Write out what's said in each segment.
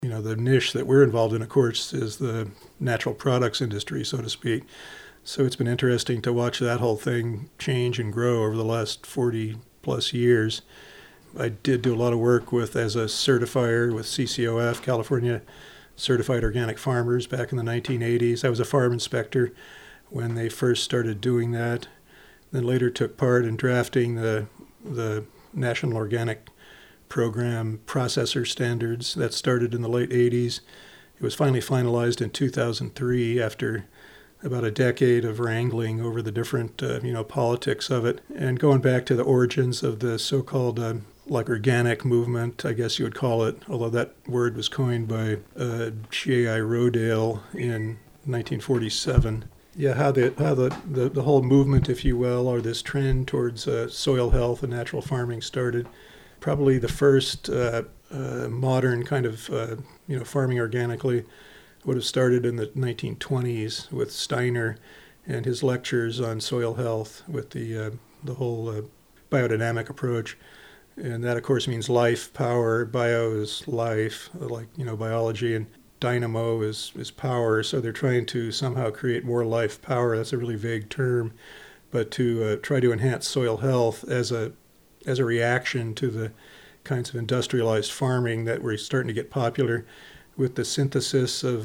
The niche that we're involved in, of course, is the natural products industry, so to speak. So it's been interesting to watch that whole thing change and grow over the last 40 plus years. I did do a lot of work as a certifier with CCOF, California Certified Organic Farmers, back in the 1980s. I was a farm inspector when they first started doing that. Then later took part in drafting the National Organic Program processor standards. That started in the late 80s. It was finally finalized in 2003 after about a decade of wrangling over the different politics of it, and going back to the origins of the so-called organic movement, I guess you would call it, although that word was coined by J.I. Rodale in 1947. Yeah, how the whole movement, if you will, or this trend towards soil health and natural farming started. Probably the first modern kind of farming organically would have started in the 1920s with Steiner and his lectures on soil health with the whole biodynamic approach. And that, of course, means life, power. Bio is life, biology, and dynamo is power. So they're trying to somehow create more life power. That's a really vague term, but to try to enhance soil health as a reaction to the kinds of industrialized farming that were starting to get popular with the synthesis of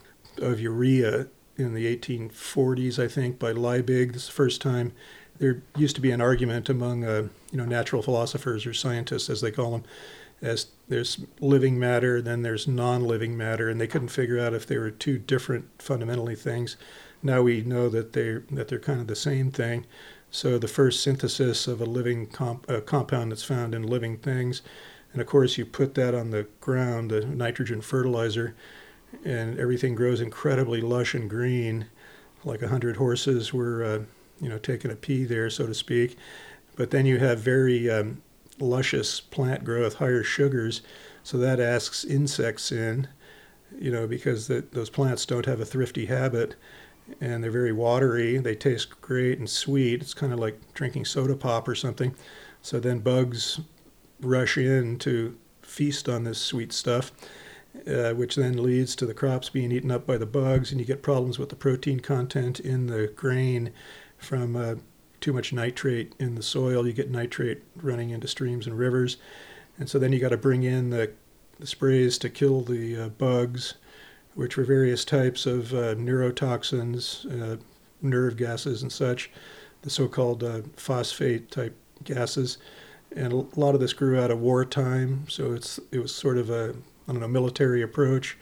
urea in the 1840s, I think, by Liebig. This is the first time. There used to be an argument among natural philosophers or scientists, as they call them, as there's living matter, then there's non-living matter, and they couldn't figure out if they were two different fundamentally things. Now we know that they're kind of the same thing. So the first synthesis of a living compound that's found in living things, and of course you put that on the ground, the nitrogen fertilizer, and everything grows incredibly lush and green, like 100 horses were taking a pee there, so to speak. But then you have very luscious plant growth, higher sugars, so that asks insects in, because those plants don't have a thrifty habit, and they're very watery. They taste great and sweet. It's kind of like drinking soda pop or something. So then bugs rush in to feast on this sweet stuff, which then leads to the crops being eaten up by the bugs, and you get problems with the protein content in the grain from too much nitrate in the soil. You get nitrate running into streams and rivers, and so then you got to bring in the sprays to kill the bugs, which were various types of neurotoxins, nerve gases and such, the so-called phosphate-type gases. And a lot of this grew out of wartime, so it was sort of a military approach.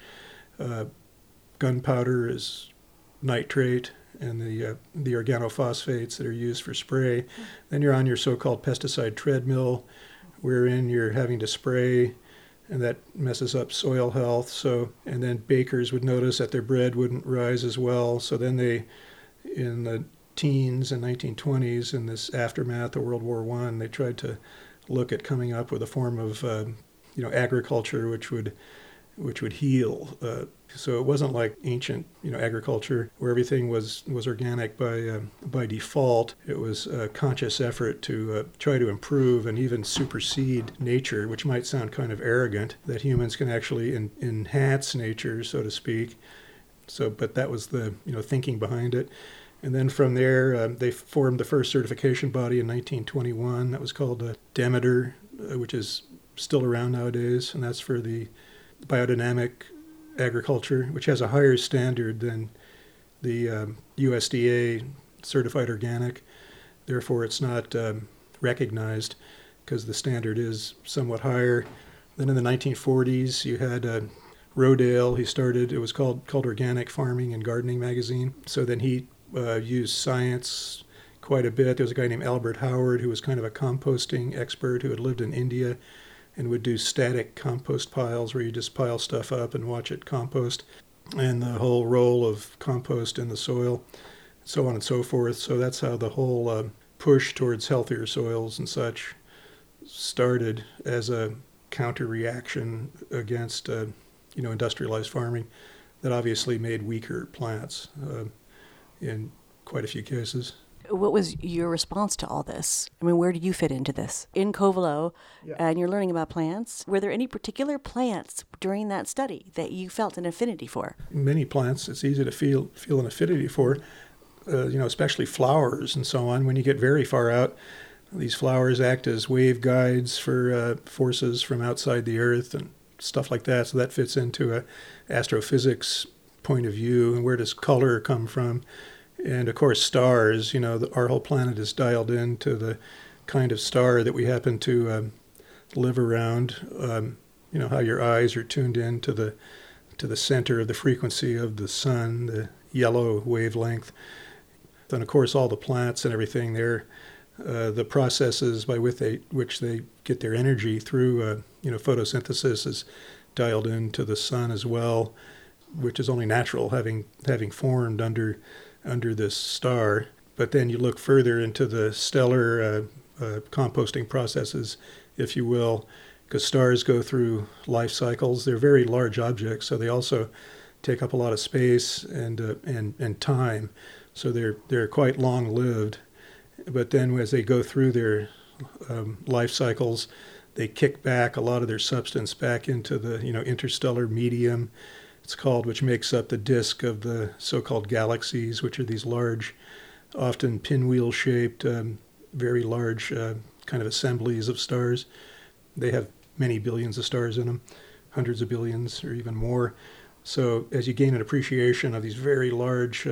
Gunpowder is nitrate, and the organophosphates that are used for spray. Then you're on your so-called pesticide treadmill, wherein you're having to spray, and that messes up soil health. And then bakers would notice that their bread wouldn't rise as well. So then they, in the teens and 1920s, in this aftermath of World War I, they tried to look at coming up with a form of agriculture which would heal. So it wasn't like ancient agriculture where everything was organic by default. It was a conscious effort to try to improve and even supersede nature, which might sound kind of arrogant, that humans can actually enhance nature, so to speak. But that was the thinking behind it. And then from there, they formed the first certification body in 1921. That was called Demeter, which is still around nowadays, and that's for the biodynamic agriculture, which has a higher standard than the USDA certified organic. Therefore, it's not recognized because the standard is somewhat higher. Then in the 1940s, you had Rodale. It was called Organic Farming and Gardening Magazine. So then he used science quite a bit. There was a guy named Albert Howard who was kind of a composting expert who had lived in India and would do static compost piles where you just pile stuff up and watch it compost, and the whole role of compost in the soil, so on and so forth. So that's how the whole push towards healthier soils and such started, as a counter-reaction against industrialized farming that obviously made weaker plants in quite a few cases. What was your response to all this? I mean, where do you fit into this? In Covelo, and you're learning about plants. Were there any particular plants during that study that you felt an affinity for? Many plants it's easy to feel an affinity for, especially flowers and so on. When you get very far out, these flowers act as wave guides for forces from outside the Earth and stuff like that. So that fits into a astrophysics point of view. And where does color come from? And of course, stars. Our whole planet is dialed into the kind of star that we happen to live around. How your eyes are tuned in to the center of the frequency of the sun, the yellow wavelength. And of course, all the plants and everything there. The processes by which they get their energy through, photosynthesis is dialed into the sun as well, which is only natural, having formed under this star. But then you look further into the stellar composting processes, if you will, because stars go through life cycles. They're very large objects, so they also take up a lot of space and time. So they're quite long-lived. But then as they go through their life cycles, they kick back a lot of their substance back into the interstellar medium, it's called, which makes up the disk of the so-called galaxies, which are these large, often pinwheel-shaped, very large kind of assemblies of stars. They have many billions of stars in them, hundreds of billions or even more. So as you gain an appreciation of these very large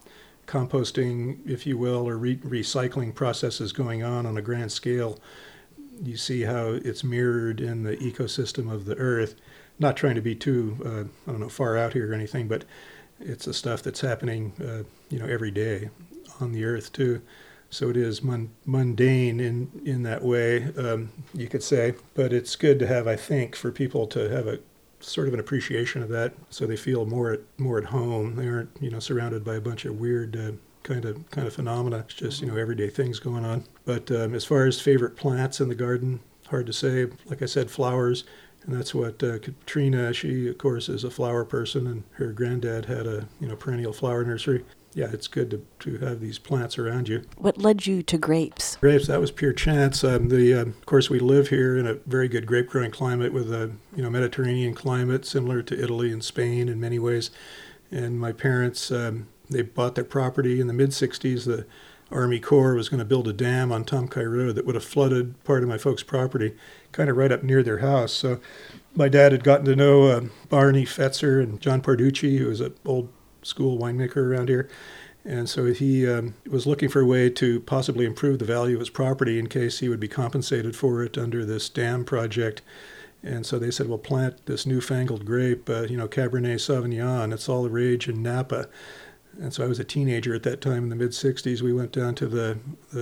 composting, if you will, or recycling processes going on a grand scale, you see how it's mirrored in the ecosystem of the Earth. Not trying to be too, far out here or anything, but it's the stuff that's happening, every day on the Earth too. So it is mundane in that way, you could say. But it's good to have, I think, for people to have a sort of an appreciation of that, so they feel more at home. They aren't, surrounded by a bunch of weird kind of phenomena. It's just, everyday things going on. But as far as favorite plants in the garden, hard to say. Like I said, flowers, and that's what Katrina. She, of course, is a flower person, and her granddad had a perennial flower nursery. Yeah, it's good to have these plants around you. What led you to grapes? Grapes, that was pure chance. Of course, we live here in a very good grape-growing climate with a Mediterranean climate, similar to Italy and Spain in many ways. And my parents, they bought their property in the mid-'60s. The Army Corps was going to build a dam on Tomkai Road that would have flooded part of my folks' property, kind of right up near their house. So my dad had gotten to know Barney Fetzer and John Parducci, who was an old school winemaker around here. And so he was looking for a way to possibly improve the value of his property in case he would be compensated for it under this dam project. And so they said, well, plant this newfangled grape, Cabernet Sauvignon. It's all the rage in Napa. And so I was a teenager at that time in the mid-'60s. We went down to the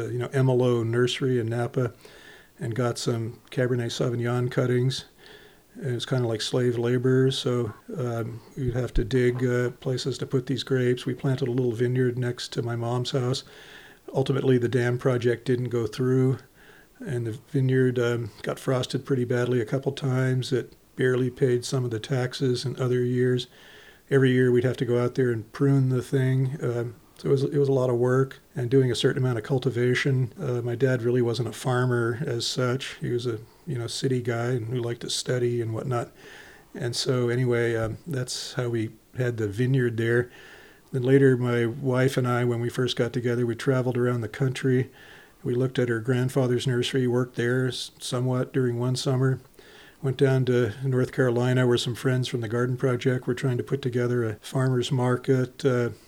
Emilo nursery in Napa and got some Cabernet Sauvignon cuttings. It was kind of like slave labor, so we'd have to dig places to put these grapes. We planted a little vineyard next to my mom's house. Ultimately, the dam project didn't go through, and the vineyard got frosted pretty badly a couple times. It barely paid some of the taxes in other years. Every year we'd have to go out there and prune the thing. So it was a lot of work and doing a certain amount of cultivation. My dad really wasn't a farmer as such. He was a city guy and who liked to study and whatnot. And so anyway, that's how we had the vineyard there. Then later, my wife and I, when we first got together, we traveled around the country. We looked at her grandfather's nursery, worked there somewhat during one summer. Went down to North Carolina where some friends from the Garden Project were trying to put together a farmer's market,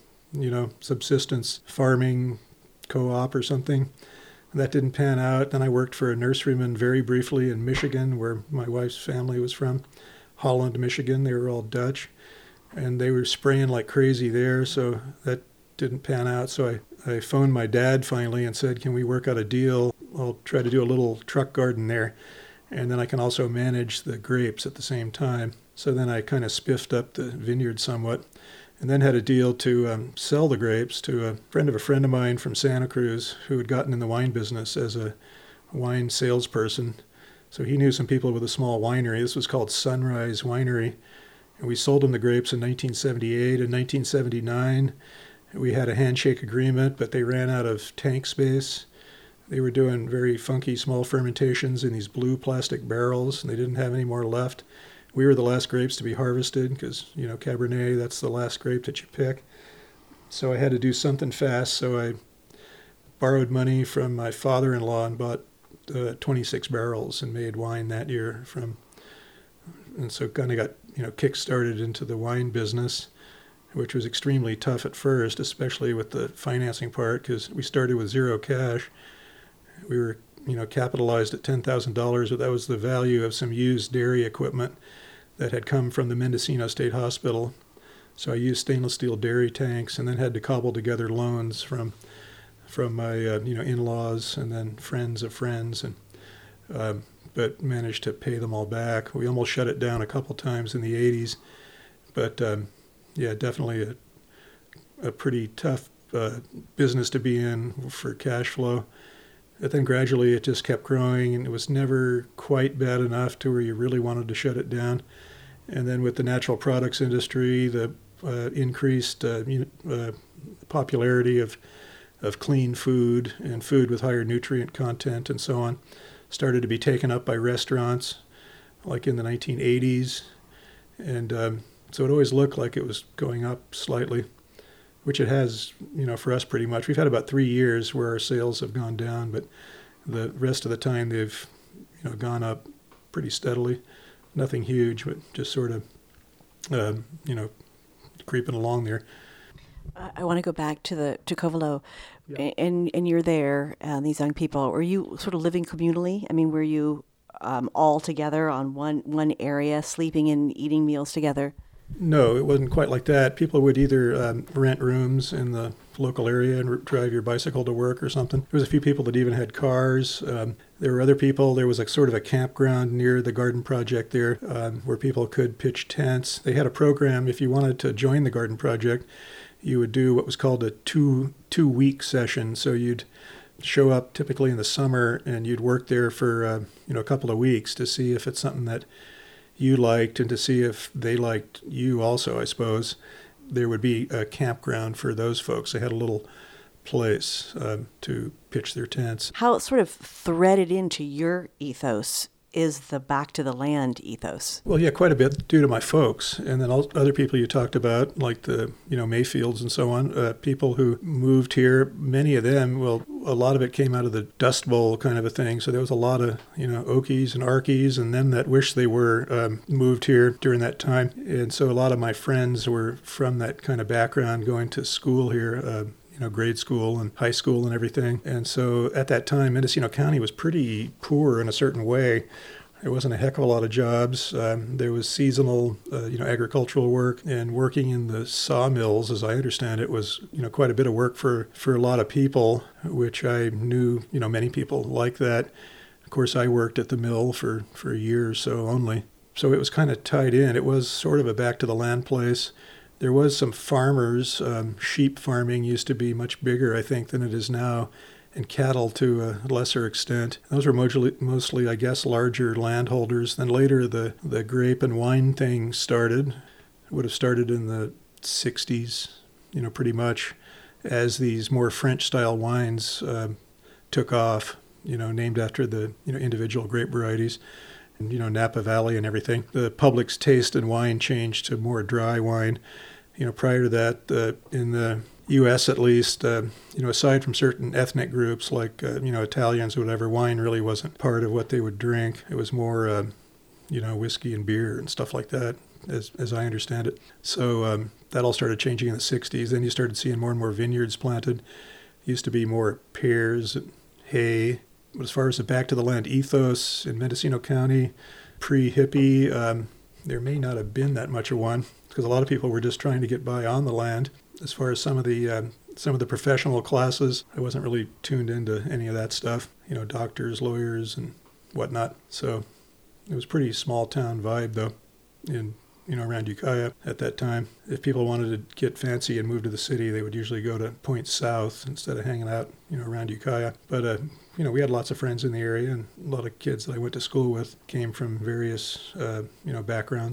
subsistence farming co-op or something. That didn't pan out. Then I worked for a nurseryman very briefly in Michigan, where my wife's family was from, Holland, Michigan. They were all Dutch, and they were spraying like crazy there, so that didn't pan out. So I phoned my dad finally and said, can we work out a deal? I'll try to do a little truck garden there, and then I can also manage the grapes at the same time. So then I kind of spiffed up the vineyard somewhat, and then had a deal to sell the grapes to a friend of mine from Santa Cruz who had gotten in the wine business as a wine salesperson. So he knew some people with a small winery. This was called Sunrise Winery. And we sold him the grapes in 1978 and 1979. We had a handshake agreement, but they ran out of tank space. They were doing very funky small fermentations in these blue plastic barrels, and they didn't have any more left. We were the last grapes to be harvested because, Cabernet, that's the last grape that you pick. So I had to do something fast, so I borrowed money from my father-in-law and bought 26 barrels and made wine that year and so kind of got, kick-started into the wine business, which was extremely tough at first, especially with the financing part, because we started with zero cash. We were, capitalized at $10,000, but that was the value of some used dairy equipment that had come from the Mendocino State Hospital. So I used stainless steel dairy tanks and then had to cobble together loans from my, in-laws and then friends of friends, but managed to pay them all back. We almost shut it down a couple times in the 80s, but definitely a pretty tough business to be in for cash flow. But then gradually it just kept growing, and it was never quite bad enough to where you really wanted to shut it down. And then with the natural products industry, the increased popularity of clean food and food with higher nutrient content and so on started to be taken up by restaurants like in the 1980s. And so it always looked like it was going up slightly, which it has, for us pretty much. We've had about 3 years where our sales have gone down, but the rest of the time they've, gone up pretty steadily. Nothing huge, but just sort of, creeping along there. I want to go back to Covelo, yeah. and you're there, and these young people. Were you sort of living communally? I mean, were you all together on one area, sleeping and eating meals together? No, it wasn't quite like that. People would either rent rooms in the local area and drive your bicycle to work or something. There was a few people that even had cars. There were other people. There was sort of a campground near the garden project there where people could pitch tents. They had a program. If you wanted to join the garden project, you would do what was called a two-week session. So you'd show up typically in the summer and you'd work there for a couple of weeks to see if it's something that you liked and to see if they liked you also, I suppose. There would be a campground for those folks. They had a little place to pitch their tents. How sort of threaded into your ethos is the back to the land ethos? Well, yeah, quite a bit due to my folks. And then other people you talked about, like the, Mayfields and so on, people who moved here, many of them, well, a lot of it came out of the Dust Bowl kind of a thing. So there was a lot of, Okies and Arkies and them that wish they were moved here during that time. And so a lot of my friends were from that kind of background going to school here, grade school and high school and everything. And so at that time, Mendocino County was pretty poor in a certain way. There wasn't a heck of a lot of jobs. There was seasonal, agricultural work, and working in the sawmills, as I understand it, was, quite a bit of work for a lot of people, which I knew, many people like that. Of course, I worked at the mill for a year or so only. So it was kind of tied in. It was sort of a back to the land place. There was some farmers. Sheep farming used to be much bigger, I think, than it is now, and cattle to a lesser extent. Those were mostly, I guess, larger landholders. Then later the grape and wine thing started. It would have started in the 60s, pretty much, as these more French-style wines took off, named after the, individual grape varieties. And, Napa Valley and everything. The public's taste in wine changed to more dry wine. Prior to that, in the U.S. at least, aside from certain ethnic groups like, Italians or whatever, wine really wasn't part of what they would drink. It was more, whiskey and beer and stuff like that, as I understand it. So that all started changing in the 60s. Then you started seeing more and more vineyards planted. It used to be more pears and hay. But as far as the back to the land ethos in Mendocino County, pre-hippie, there may not have been that much of one because a lot of people were just trying to get by on the land. As far as some of the professional classes, I wasn't really tuned into any of that stuff. Doctors, lawyers, and whatnot. So it was pretty small town vibe though, in around Ukiah at that time. If people wanted to get fancy and move to the city, they would usually go to Point South instead of hanging out, around Ukiah. But we had lots of friends in the area, and a lot of kids that I went to school with came from various, backgrounds.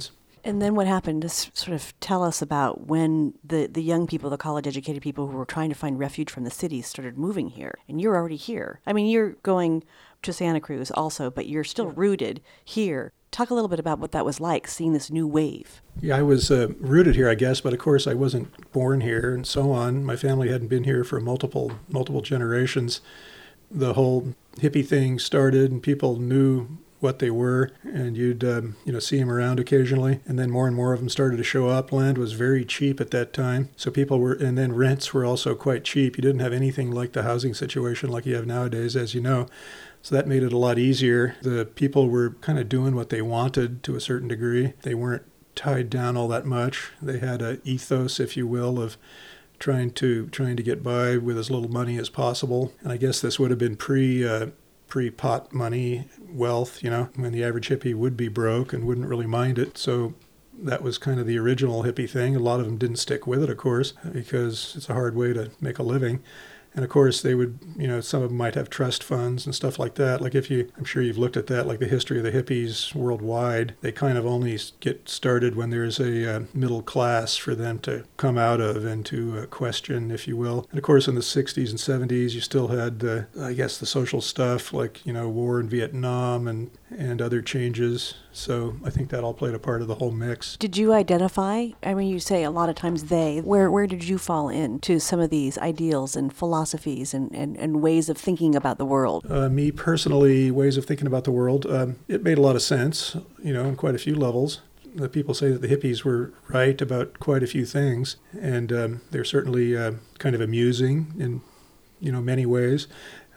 And then what happened? Just sort of tell us about when the young people, the college-educated people who were trying to find refuge from the cities started moving here. And you're already here. I mean, you're going to Santa Cruz also, but you're still rooted here. Talk a little bit about what that was like, seeing this new wave. Yeah, I was rooted here, I guess, but of course I wasn't born here and so on. My family hadn't been here for multiple generations. The whole hippie thing started and people knew what they were, and you'd see them around occasionally, and then more and more of them started to show up. Land was very cheap at that time, so and then rents were also quite cheap. You didn't have anything like the housing situation like you have nowadays, as you know, so that made it a lot easier. The people were kind of doing what they wanted to a certain degree. They weren't tied down all that much. They had an ethos, if you will, of trying to get by with as little money as possible, and I guess this would have been pre-pot money wealth, when the average hippie would be broke and wouldn't really mind it. So that was kind of the original hippie thing. A lot of them didn't stick with it, of course, because it's a hard way to make a living. And of course, they would, some of them might have trust funds and stuff like that. Like I'm sure you've looked at that, like the history of the hippies worldwide. They kind of only get started when there's a middle class for them to come out of and to question, if you will. And of course, in the 60s and 70s, you still had, the social stuff like, war in Vietnam and other changes. So I think that all played a part of the whole mix. Did you identify? I mean, you say a lot of times they. Where did you fall into some of these ideals and philosophies and ways of thinking about the world? Me personally, ways of thinking about the world, it made a lot of sense, in quite a few levels. The people say that the hippies were right about quite a few things, and they're certainly kind of amusing in, many ways.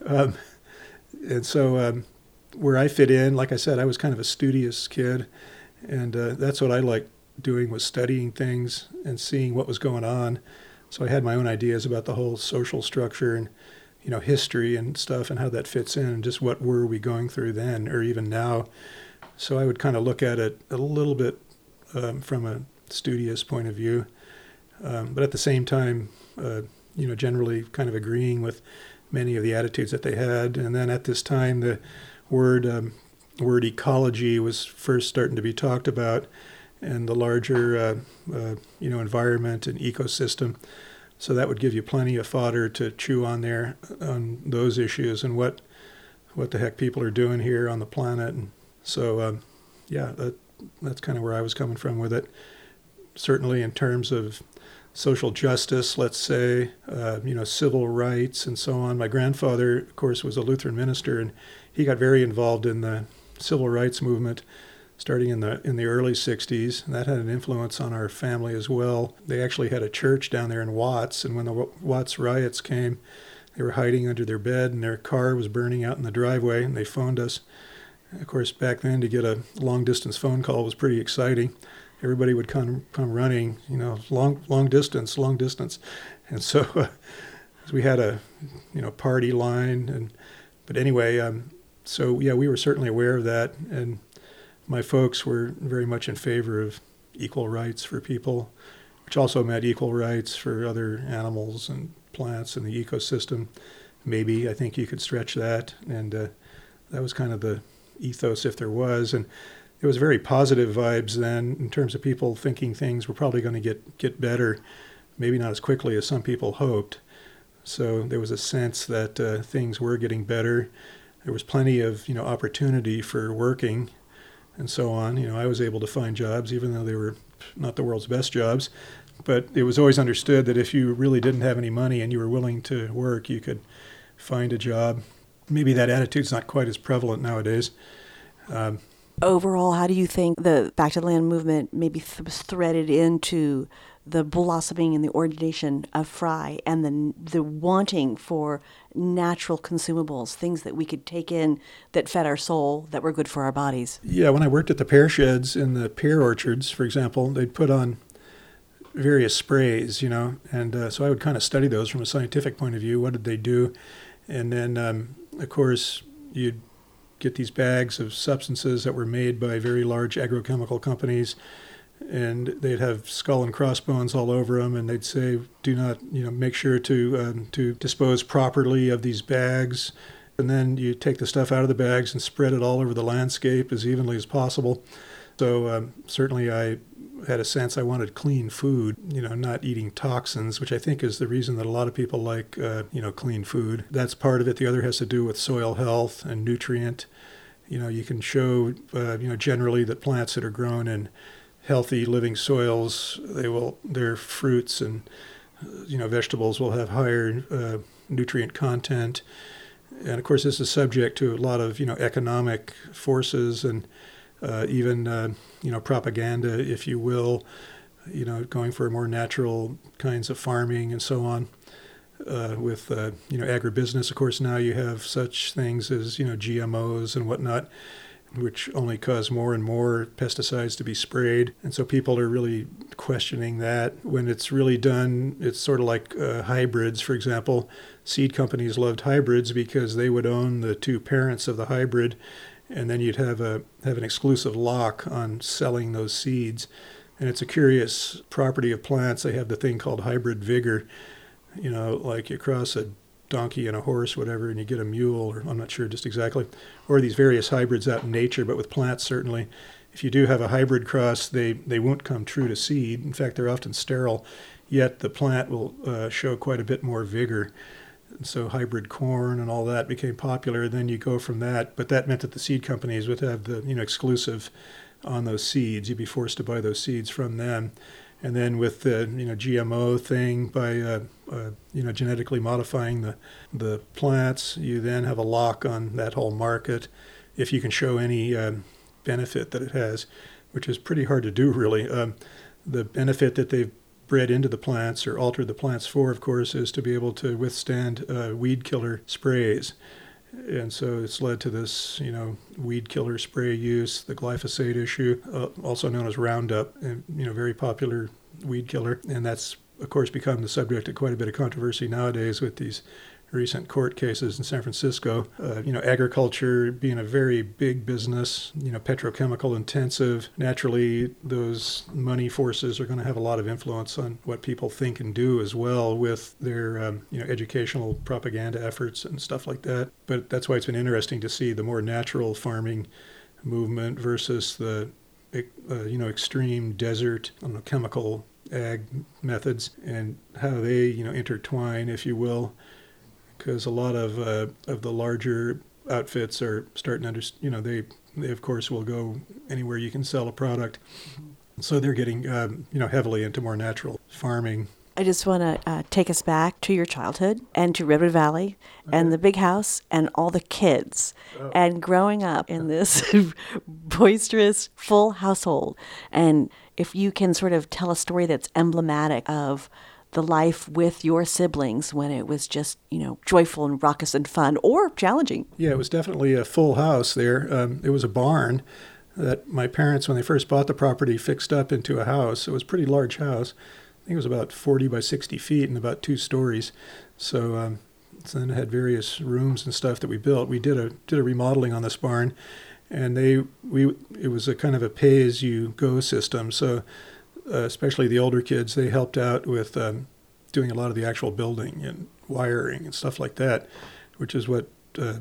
And so where I fit in, like I said, I was kind of a studious kid, and that's what I liked doing, was studying things and seeing what was going on. So I had my own ideas about the whole social structure and, history and stuff and how that fits in and just what were we going through then or even now. So I would kind of look at it a little bit from a studious point of view, but at the same time, generally kind of agreeing with many of the attitudes that they had. And then at this time, the word ecology was first starting to be talked about, and the larger environment and ecosystem. So that would give you plenty of fodder to chew on there on those issues and what the heck people are doing here on the planet. And so that's kind of where I was coming from with it. Certainly in terms of social justice, let's say, civil rights and so on. My grandfather, of course, was a Lutheran minister, and he got very involved in the civil rights movement starting in the early 60s. And that had an influence on our family as well. They actually had a church down there in Watts, and when the Watts riots came, they were hiding under their bed, and their car was burning out in the driveway, and they phoned us. Of course, back then, to get a long-distance phone call was pretty exciting. Everybody would come running, long distance. And so we had a, party line. But anyway, we were certainly aware of that. And my folks were very much in favor of equal rights for people, which also meant equal rights for other animals and plants in the ecosystem. Maybe, I think you could stretch that. And that was kind of the ethos, if there was. And it was very positive vibes then in terms of people thinking things were probably going to get better, maybe not as quickly as some people hoped. So there was a sense that things were getting better. There was plenty of opportunity for working and so on. I was able to find jobs, even though they were not the world's best jobs. But it was always understood that if you really didn't have any money and you were willing to work, you could find a job. Maybe that attitude's not quite as prevalent nowadays. Overall, how do you think the Back to the Land movement maybe was threaded into the blossoming and the ordination of Frye and the wanting for natural consumables, things that we could take in that fed our soul, that were good for our bodies? Yeah, when I worked at the pear sheds in the pear orchards, for example, they'd put on various sprays, and so I would kind of study those from a scientific point of view. What did they do? And then, of course, you'd get these bags of substances that were made by very large agrochemical companies, and they'd have skull and crossbones all over them, and they'd say, do not, make sure to dispose properly of these bags. And then you take the stuff out of the bags and spread it all over the landscape as evenly as possible. So certainly I had a sense I wanted clean food, not eating toxins, which I think is the reason that a lot of people like, clean food. That's part of it. The other has to do with soil health and nutrient. You can show, generally that plants that are grown in healthy living soils, their fruits and, vegetables will have higher nutrient content. And of course, this is subject to a lot of, economic forces and even, propaganda, if you will, going for more natural kinds of farming and so on. With agribusiness, of course, now you have such things as, GMOs and whatnot, which only cause more and more pesticides to be sprayed. And so people are really questioning that. When it's really done, it's sort of like hybrids, for example. Seed companies loved hybrids because they would own the two parents of the hybrid, and then you'd have an exclusive lock on selling those seeds. And it's a curious property of plants. They have the thing called hybrid vigor. Like you cross a donkey and a horse, whatever, and you get a mule, or I'm not sure just exactly, or these various hybrids out in nature, but with plants certainly. If you do have a hybrid cross, they won't come true to seed. In fact, they're often sterile, yet the plant will show quite a bit more vigor. And so hybrid corn and all that became popular. Then you go from that, but that meant that the seed companies would have the exclusive on those seeds. You'd be forced to buy those seeds from them. And then with the GMO thing, by genetically modifying the plants, you then have a lock on that whole market if you can show any benefit that it has, which is pretty hard to do, really. The benefit that they've bred into the plants or altered the plants for, of course, is to be able to withstand weed killer sprays. And so it's led to this, weed killer spray use, the glyphosate issue, also known as Roundup, and, very popular weed killer. And that's, of course, become the subject of quite a bit of controversy nowadays with these recent court cases in San Francisco. Agriculture being a very big business, petrochemical intensive. Naturally, those money forces are going to have a lot of influence on what people think and do as well with their, educational propaganda efforts and stuff like that. But that's why it's been interesting to see the more natural farming movement versus the, extreme desert, chemical ag methods, and how they, intertwine, if you will. Because a lot of the larger outfits are starting to understand, they of course will go anywhere you can sell a product. So they're getting, heavily into more natural farming. I just want to take us back to your childhood and to Redwood Valley and the big house and all the kids and growing up in this boisterous, full household. And if you can sort of tell a story that's emblematic of the life with your siblings when it was just, joyful and raucous and fun or challenging. Yeah, it was definitely a full house there. It was a barn that my parents, when they first bought the property, fixed up into a house. It was a pretty large house. I think it was about 40 by 60 feet and about 2 stories. So then it had various rooms and stuff that we built. We did a remodeling on this barn, and it was a kind of a pay-as-you-go system. So especially the older kids, they helped out with doing a lot of the actual building and wiring and stuff like that, which is what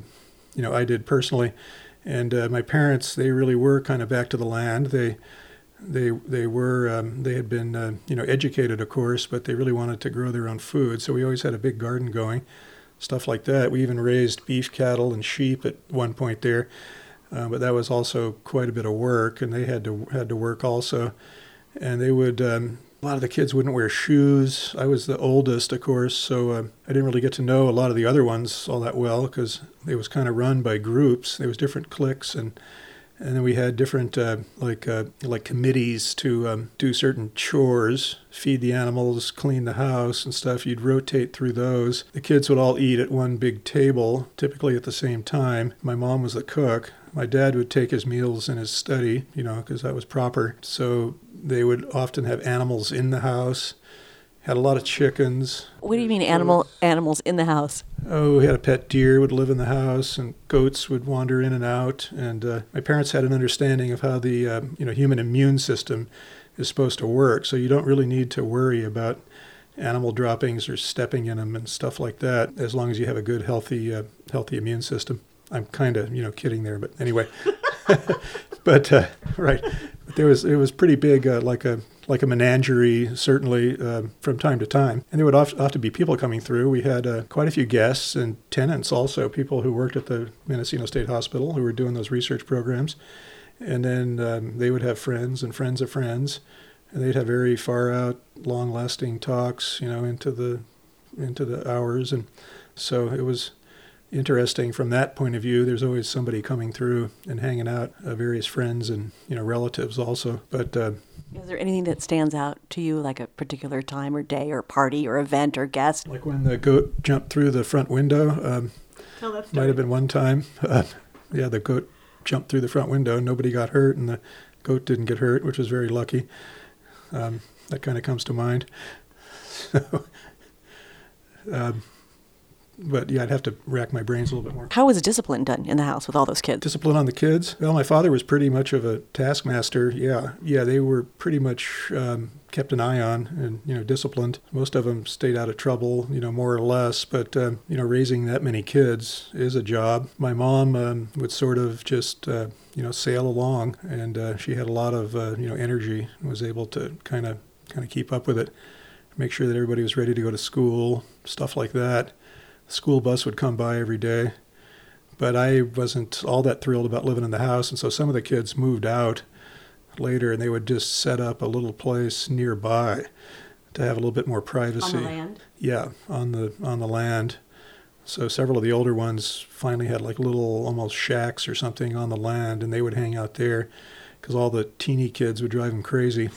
I did personally. And my parents, they really were kind of back to the land. They had been educated, of course, but they really wanted to grow their own food. So we always had a big garden going, stuff like that. We even raised beef cattle and sheep at one point there, but that was also quite a bit of work, and they had to work also. And they would, a lot of the kids wouldn't wear shoes. I was the oldest, of course, so I didn't really get to know a lot of the other ones all that well because it was kind of run by groups. There was different cliques, and then we had different, like committees to do certain chores, feed the animals, clean the house and stuff. You'd rotate through those. The kids would all eat at one big table, typically at the same time. My mom was the cook. My dad would take his meals in his study, because that was proper. So they would often have animals in the house, had a lot of chickens. What do you mean animals in the house? Oh, we had a pet deer would live in the house, and goats would wander in and out. And my parents had an understanding of how the human immune system is supposed to work. So you don't really need to worry about animal droppings or stepping in them and stuff like that, as long as you have a good, healthy immune system. I'm kind of, kidding there, but anyway. But right. But it was pretty big, like a menagerie, certainly from time to time. And there would often be people coming through. We had quite a few guests and tenants also, people who worked at the Mendocino State Hospital who were doing those research programs. And then they would have friends and friends of friends, and they'd have very far out, long-lasting talks, into the hours. And so it was interesting from that point of view. There's always somebody coming through and hanging out, various friends and relatives also. But is there anything that stands out to you, like a particular time or day or party or event or guest? Like when the goat jumped through the front window. Might have been one time. The goat jumped through the front window. Nobody got hurt, and the goat didn't get hurt, which was very lucky. That kind of comes to mind. So, but yeah, I'd have to rack my brains a little bit more. How was discipline done in the house with all those kids? Discipline on the kids? Well, my father was pretty much of a taskmaster. Yeah, they were pretty much kept an eye on and, disciplined. Most of them stayed out of trouble, more or less. But, raising that many kids is a job. My mom would sort of just, sail along, and she had a lot of, energy and was able to kind of keep up with it, make sure that everybody was ready to go to school, stuff like that. School bus would come by every day, but I wasn't all that thrilled about living in the house, and so some of the kids moved out later, and they would just set up a little place nearby to have a little bit more privacy. On the land? Yeah, on the land. So several of the older ones finally had like little almost shacks or something on the land, and they would hang out there because all the teeny kids would drive them crazy.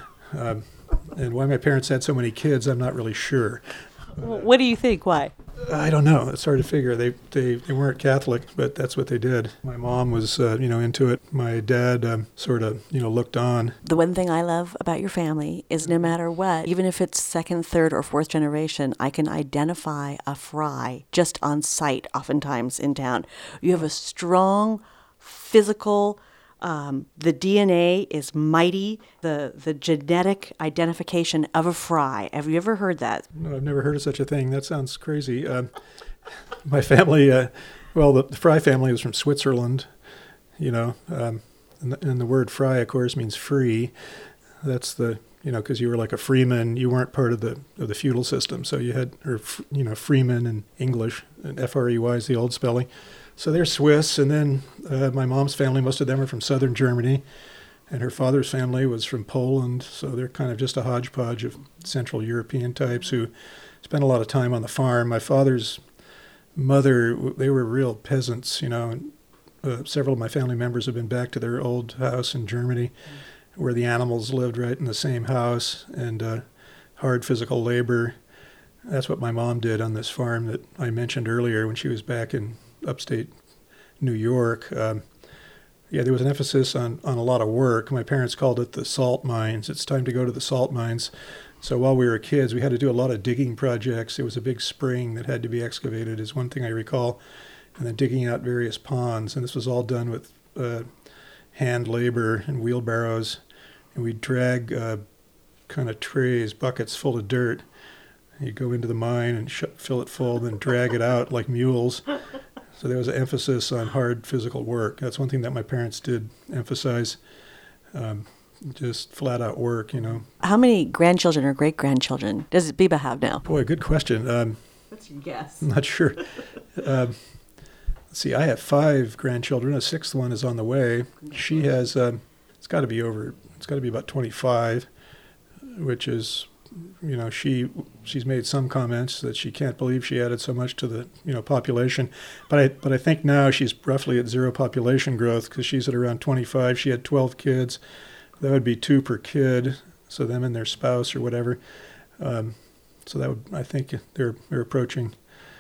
And why my parents had so many kids, I'm not really sure. What do you think? Why? I don't know. It's hard to figure. They weren't Catholic, but that's what they did. My mom was, into it. My dad sort of, looked on. The one thing I love about your family is no matter what, even if it's second, third, or fourth generation, I can identify a Fry just on sight oftentimes in town. You have a strong physical. The DNA is mighty. The genetic identification of a Fry. Have you ever heard that? No, I've never heard of such a thing. That sounds crazy. My family, the Fry family was from Switzerland, and the word Fry, of course, means free. That's because you were like a freeman. You weren't part of the feudal system, so you had, freeman in English, and F-R-E-Y is the old spelling. So they're Swiss, and then my mom's family, most of them are from southern Germany, and her father's family was from Poland, so they're kind of just a hodgepodge of Central European types who spent a lot of time on the farm. My father's mother, they were real peasants, and several of my family members have been back to their old house in Germany where the animals lived right in the same house, and hard physical labor. That's what my mom did on this farm that I mentioned earlier when she was back in upstate New York. There was an emphasis on a lot of work. My parents called it the salt mines. It's time to go to the salt mines. So while we were kids, we had to do a lot of digging projects. There was a big spring that had to be excavated, is one thing I recall, and then digging out various ponds. And this was all done with hand labor and wheelbarrows. And we'd drag kind of trays, buckets full of dirt. You'd go into the mine and fill it full, then drag it out like mules. So there was an emphasis on hard physical work. That's one thing that my parents did emphasize, just flat out work, How many grandchildren or great-grandchildren does Biba have now? Boy, good question. What's your guess? I'm not sure. Let's see, I have 5 grandchildren. A 6th one is on the way. She has, it's got to be about 25, which is, she's made some comments that she can't believe she added so much to the, population. But I think now she's roughly at zero population growth because she's at around 25. She had 12 kids. That would be 2 per kid, so them and their spouse or whatever. So that would, I think they're approaching,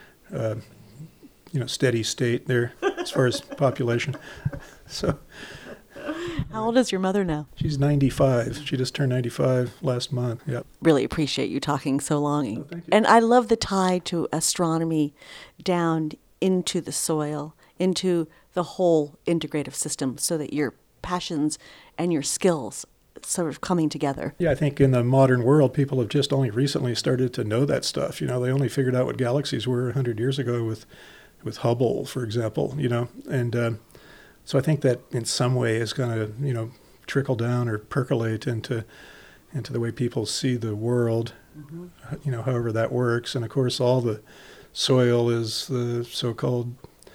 steady state there as far as population. So. How old is your mother now? She's 95. She just turned 95 last month. Yep. Really appreciate you talking so long. Oh, thank you. And I love the tie to astronomy down into the soil, into the whole integrative system, so that your passions and your skills sort of coming together. Yeah, I think in the modern world, people have just only recently started to know that stuff. They only figured out what galaxies were 100 years ago with Hubble, for example, and so I think that in some way is going to, trickle down or percolate into the way people see the world, however that works. And of course, all the soil is the so-called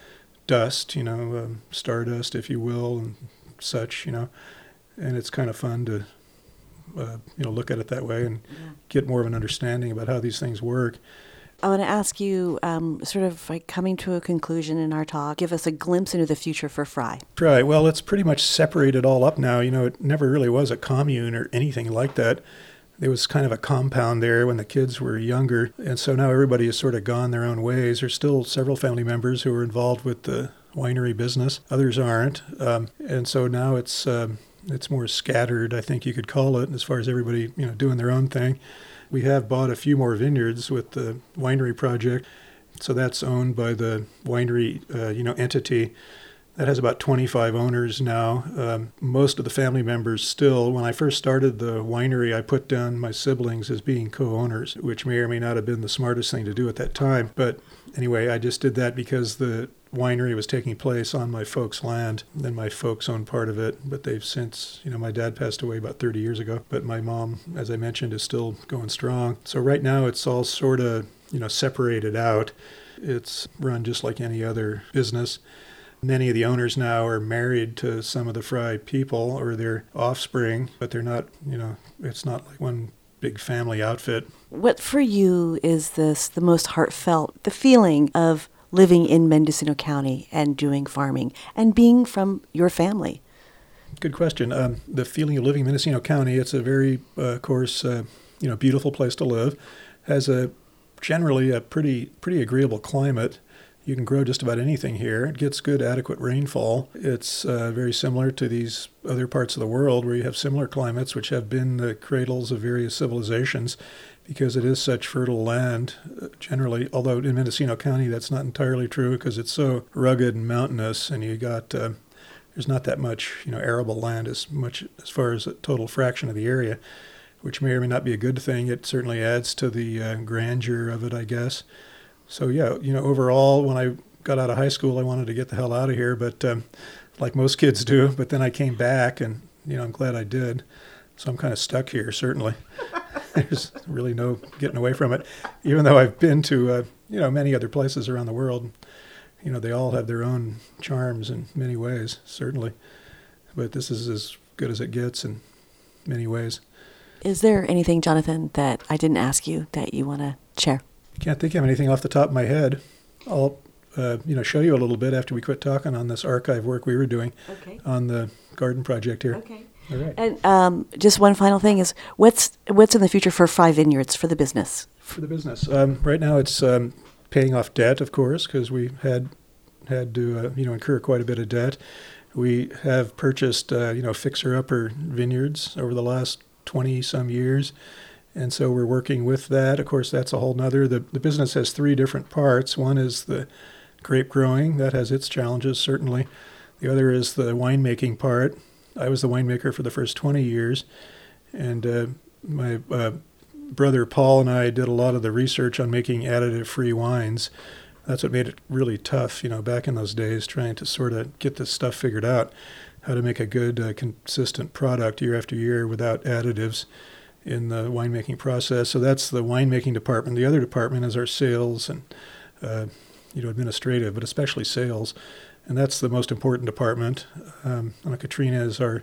dust, stardust, if you will, and such, and it's kind of fun to, look at it that way and get more of an understanding about how these things work. I want to ask you, sort of like coming to a conclusion in our talk, give us a glimpse into the future for Frye. Right. Well, it's pretty much separated all up now. It never really was a commune or anything like that. There was kind of a compound there when the kids were younger. And so now everybody has sort of gone their own ways. There's still several family members who are involved with the winery business. Others aren't. And so now it's more scattered, I think you could call it, as far as everybody, doing their own thing. We have bought a few more vineyards with the winery project. So that's owned by the winery, entity. That has about 25 owners now. Most of the family members still. When I first started the winery, I put down my siblings as being co-owners, which may or may not have been the smartest thing to do at that time. But anyway, I just did that because the winery was taking place on my folks' land. Then my folks own part of it, but they've since, my dad passed away about 30 years ago. But my mom, as I mentioned, is still going strong. So right now it's all sort of, separated out. It's run just like any other business. Many of the owners now are married to some of the Frye people or their offspring, but they're not, it's not like one big family outfit. What for you is the most heartfelt, the feeling of living in Mendocino County and doing farming and being from your family? Good question. The feeling of living in Mendocino County, it's a very, of course, beautiful place to live. Has generally a pretty agreeable climate. You can grow just about anything here. It gets good, adequate rainfall. It's very similar to these other parts of the world where you have similar climates, which have been the cradles of various civilizations, because it is such fertile land generally. Although in Mendocino County, that's not entirely true because it's so rugged and mountainous, and you got there's not that much arable land as far as a total fraction of the area, which may or may not be a good thing. It certainly adds to the grandeur of it, I guess. So yeah, overall, when I got out of high school, I wanted to get the hell out of here, but like most kids do. But then I came back, and I'm glad I did. So I'm kind of stuck here, certainly. There's really no getting away from it, even though I've been to many other places around the world. They all have their own charms in many ways, certainly. But this is as good as it gets in many ways. Is there anything, Jonathan, that I didn't ask you that you want to share? Can't think of anything off the top of my head. I'll, show you a little bit after we quit talking on this archive work we were doing on the garden project here. Okay. All right. And just one final thing is, what's in the future for Frye Vineyards for the business? For the business, right now it's paying off debt, of course, because we had to incur quite a bit of debt. We have purchased fixer-upper vineyards over the last 20 some years. And so we're working with that. Of course, that's a whole nother. The business has three different parts. One is the grape growing. That has its challenges, certainly. The other is the winemaking part. I was the winemaker for the first 20 years. And my brother Paul and I did a lot of the research on making additive-free wines. That's what made it really tough, back in those days, trying to sort of get this stuff figured out, how to make a good, consistent product year after year without additives in the winemaking process. So that's the winemaking department. The other department is our sales and administrative, but especially sales, and that's the most important department. Katrina is our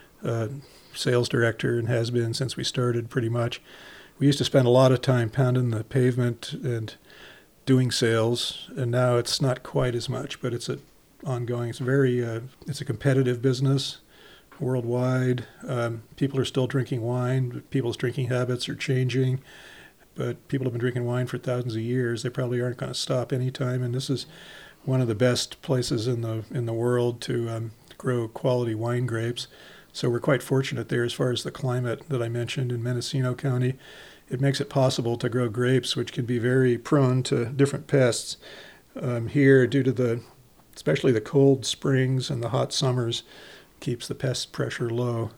sales director and has been since we started pretty much. We used to spend a lot of time pounding the pavement and doing sales, and now it's not quite as much, but it's ongoing. It's it's a competitive business. Worldwide, people are still drinking wine. People's drinking habits are changing, but people have been drinking wine for thousands of years. They probably aren't going to stop anytime. And this is one of the best places in the world to grow quality wine grapes. So we're quite fortunate there as far as the climate that I mentioned in Mendocino County. It makes it possible to grow grapes, which can be very prone to different pests. Here, due to especially the cold springs and the hot summers, keeps the pest pressure low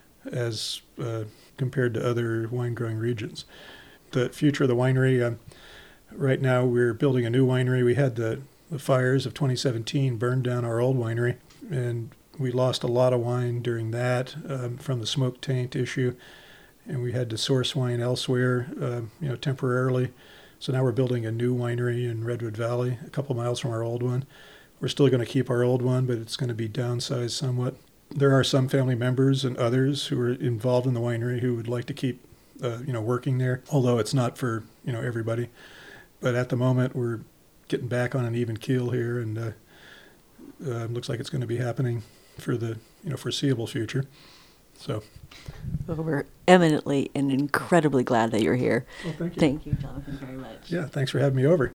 as compared to other wine-growing regions. The future of the winery, right now we're building a new winery. We had the fires of 2017 burned down our old winery, and we lost a lot of wine during that from the smoke taint issue, and we had to source wine elsewhere, temporarily. So now we're building a new winery in Redwood Valley, a couple miles from our old one. We're still going to keep our old one, but it's going to be downsized somewhat. There are some family members and others who are involved in the winery who would like to keep, working there, although it's not for, everybody. But at the moment, we're getting back on an even keel here, and looks like it's going to be happening for the, foreseeable future. So. Well, we're eminently and incredibly glad that you're here. Well, thank you. Thank you, Jonathan, very much. Yeah, thanks for having me over.